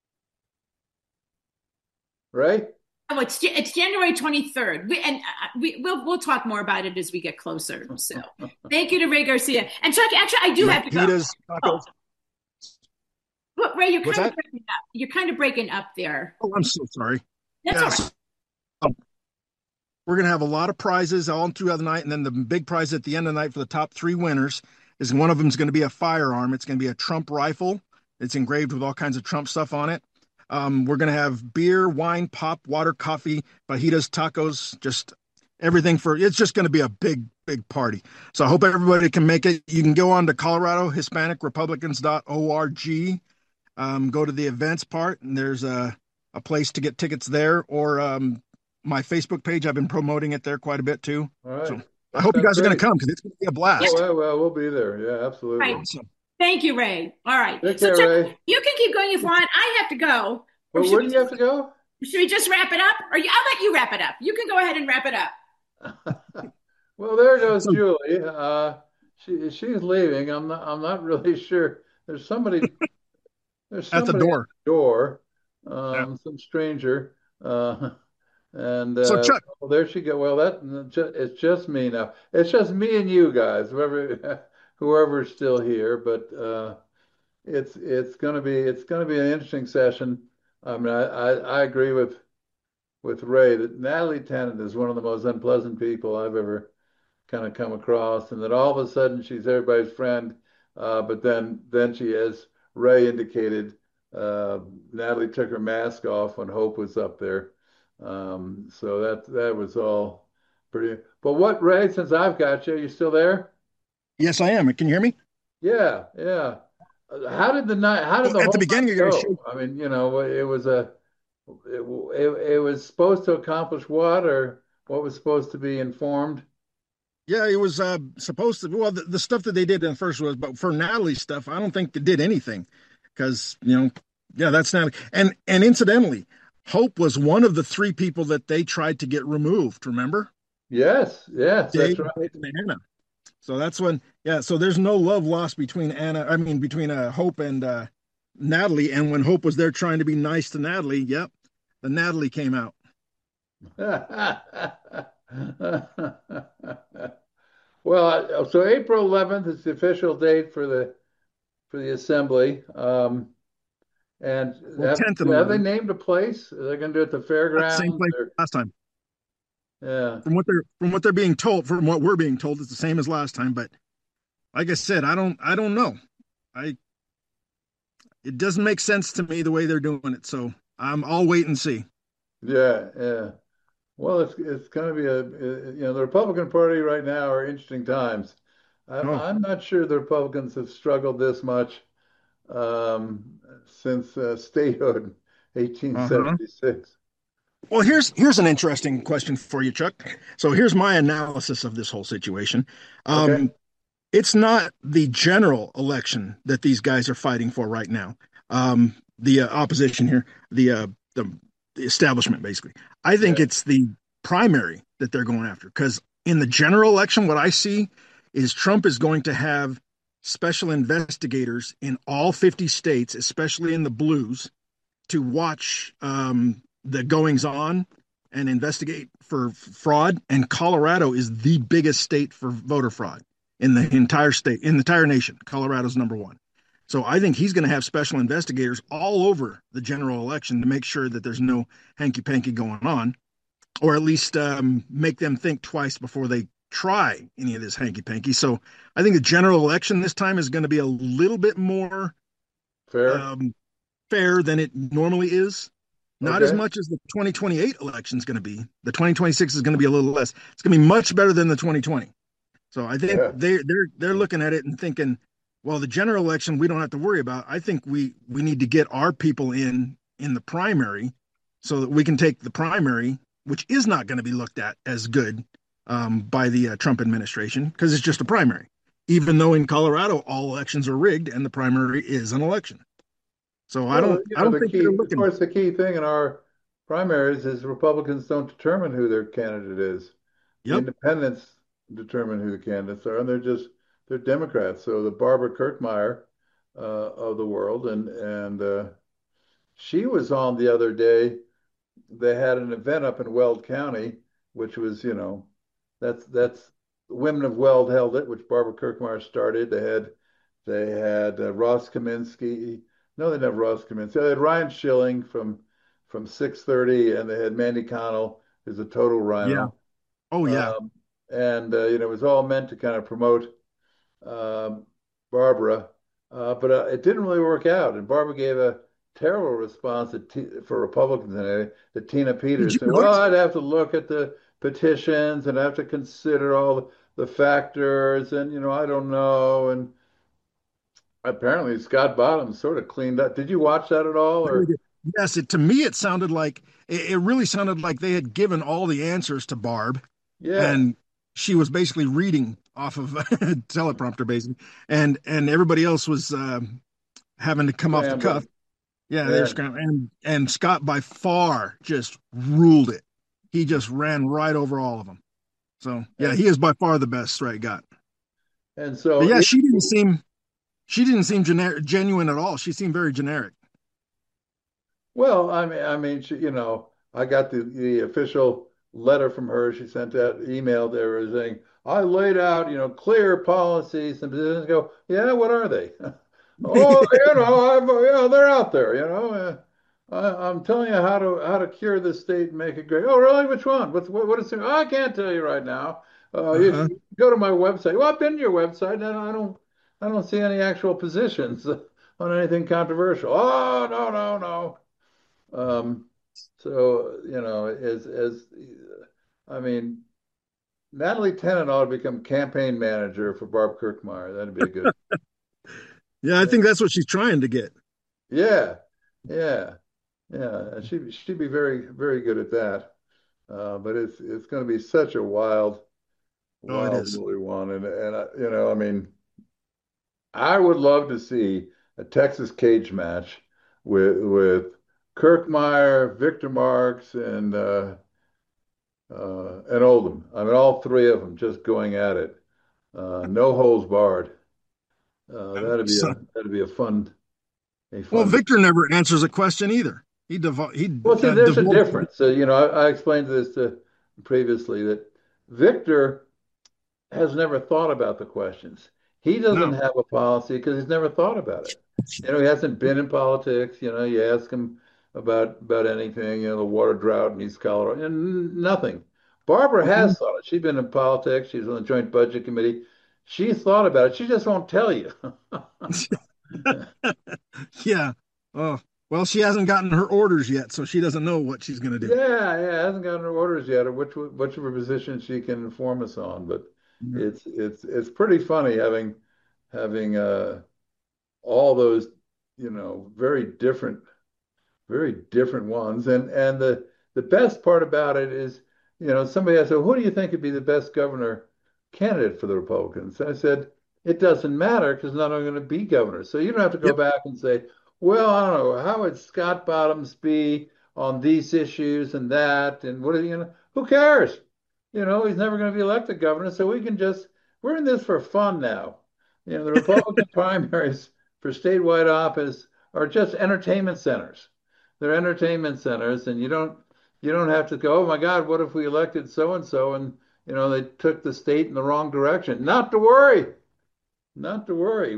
Right? Oh, it's January 23rd. We'll talk more about it as we get closer. So thank you to Ray Garcia. And Chuck, actually, I do have to go. Fajitas, Oh, tacos. look, Ray, you're What's kind of that? breaking up. You're kind of breaking up there. Oh, I'm so sorry. That's all right. Yes. We're going to have a lot of prizes all throughout the night. And then the big prize at the end of the night for the top three winners is one of them is going to be a firearm. It's going to be a Trump rifle. It's engraved with all kinds of Trump stuff on it. We're going to have beer, wine, pop, water, coffee, fajitas, tacos, just everything it's just going to be a big, big party. So I hope everybody can make it. You can go on to Colorado Hispanic Republicans.org, go to the events part, and there's a place to get tickets there, or my Facebook page. I've been promoting it there quite a bit too. All right. So I hope you guys are going to come because it's going to be a blast. Oh, well, we'll be there. Yeah, absolutely. Right. Thank you, Ray. All right. Take So care, Chuck, Ray. you can keep going if you want. I have to go. But where do you have to go? Should we just wrap it up? I'll let you wrap it up. You can go ahead and wrap it up. Well, there goes Julie. She's leaving. I'm not really sure. There's somebody At the door. at the door. Yeah. Some stranger. And So Chuck, well, there she go. Well, it's just me now. It's just me and you guys, whoever's still here. But it's gonna be an interesting session. I mean, I agree with Ray that Natalie Tennant is one of the most unpleasant people I've ever kind of come across, and that all of a sudden she's everybody's friend, but then she, as Ray indicated, Natalie took her mask off when Hope was up there, so that was all pretty. But what, Ray? Since I've got you, you still there? yes, I am. Can you hear me? Yeah, yeah. How did the night? How did Well, the at the whole beginning, night you're going to show. go? I mean, it was supposed to accomplish what, or what was supposed to be informed? Yeah, it was supposed to. Well, the stuff that they did in the first was, but for Natalie's stuff, I don't think they did anything because yeah, that's not. And incidentally, Hope was one of the three people that they tried to get removed. Remember? Yes, yes, that's Dave, right. Hope, and Anna. So that's when, yeah. So there's no love lost between Anna. I mean, between Hope and Natalie. And when Hope was there trying to be nice to Natalie, yep, the Natalie came out. Well, so April 11th is the official date for the assembly. And Well, 10th and have they 11th. named a place? Are they going to do it at the Same fairgrounds? place last time. Yeah. From what they're being told, from what we're being told, it's the same as last time. But like I said, I don't know. It doesn't make sense to me the way they're doing it. So I'll wait and see. Yeah, yeah. Well, it's going to be the Republican Party right now are interesting times. Oh, I'm not sure the Republicans have struggled this much since statehood, uh-huh. 1876. Well, here's an interesting question for you, Chuck. So here's my analysis of this whole situation. Okay. It's not the general election that these guys are fighting for right now. The opposition here, the establishment, basically. I think Yeah. it's the primary that they're going after because in the general election, what I see is Trump is going to have special investigators in all 50 states, especially in the blues, to watch the goings on and investigate for fraud. And Colorado is the biggest state for voter fraud in the entire state, in the entire nation. Colorado's number one. So I think he's going to have special investigators all over the general election to make sure that there's no hanky panky going on, or at least make them think twice before they try any of this hanky panky. So I think the general election this time is going to be a little bit more Fair. fair than it normally is. Not as Okay. much as the 2028 election is going to be. The 2026 is going to be a little less. It's going to be much better than the 2020. So I think Yeah. they're looking at it and thinking, well, the general election we don't have to worry about. I think we need to get our people in the primary so that we can take the primary, which is not going to be looked at as good by the Trump administration because it's just a primary, even though in Colorado all elections are rigged and the primary is an election. So I Well, don't the think key, they're of looking. course, the key thing in our primaries is Republicans don't determine who their candidate is. The Yep. independents determine who the candidates are, and they're just they're Democrats. So the Barbara Kirkmeyer of the world, and she was on the other day. They had an event up in Weld County, which was, that's Women of Weld held it, which Barbara Kirkmeyer started. They had Ross Kaminsky. No, they didn't have Ross Kaminsky. They had Ryan Schilling from 630, and they had Mandy Connell, who's a total Yeah. rhino. Oh, yeah. And it was all meant to kind of promote um, Barbara, but it didn't really work out. And Barbara gave a terrible response for Republicans to Tina Did Peters, you saying, know "Well, it? I'd have to look at the petitions and have to consider all the factors, and I don't know." And apparently, Scott Bottoms sort of cleaned up. Did you watch that at all, or? Yes, to me, it really sounded like they had given all the answers to Barb, Yeah, and she was basically reading off of a teleprompter, basically, and everybody else was having to come off the cuff. scrambling. Yeah, they were Yeah. scrambling, and Scott by far just ruled it. He just ran right over all of them. So yeah, And he is by far the best strike got. and But so yeah, she didn't seem genuine at all. She seemed very generic. well, I got the official letter from her. She sent that email there saying, I laid out, clear policies and positions. Go, yeah, what are they? Oh, yeah, they're out there, I'm telling you how to cure this state and make it great. Oh, really? Which one? What is it? I can't tell you right now. Uh-huh. You go to my website. Well, I've been to your website, and I don't see any actual positions on anything controversial. Oh, no, no, no. So, I mean, Natalie Tennant ought to become campaign manager for Barb Kirkmeyer. That'd be a good. Yeah, I think that's what she's trying to get. Yeah, yeah, yeah. And she'd be very, very good at that. But it's going to be such a wild, Oh, it wild is. woolly one. And I mean, I would love to see a Texas cage match with Kirkmeyer, Victor Marks, and Oldham. I mean, all three of them just going at it. No holes barred. That'd be So, a fun a well, fun. Victor never answers a question either. He Well, see, there's a divulged. difference. So, I explained this previously that Victor has never thought about the questions. He doesn't No. have a policy because he's never thought about it. He hasn't been in politics. You ask him about anything, the water drought in East Colorado, and nothing. Barbara has Mhm. thought it. She's been in politics. She's on the Joint Budget Committee. She's thought about it. She just won't tell you. Yeah. Oh, well, she hasn't gotten her orders yet, so she doesn't know what she's going to do. Yeah, yeah, hasn't gotten her orders yet, or which of her positions she can inform us on. But it's pretty funny having all those very different ones. And the best part about it is, somebody asked, "So who do you think would be the best governor candidate for the Republicans?" I said, it doesn't matter because none are going to be governors. So you don't have to go Yep. back and say, well, I don't know, how would Scott Bottoms be on these issues and that? And who cares? He's never going to be elected governor. So we're in this for fun now. The Republican primaries for statewide office are just entertainment centers. They're entertainment centers, and you don't have to go, oh my God, what if we elected so and so and they took the state in the wrong direction? Not to worry. Not to worry.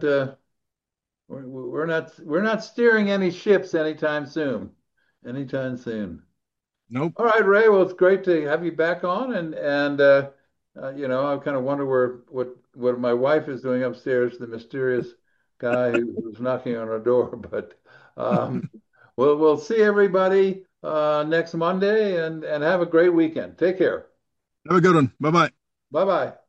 We're not steering any ships anytime soon. Anytime soon. Nope. All right, Ray. Well, it's great to have you back on, and I kind of wonder what my wife is doing upstairs, the mysterious guy who's knocking on our door. But um, we'll see everybody next Monday, and have a great weekend. Take care. Have a good one. Bye bye. Bye bye.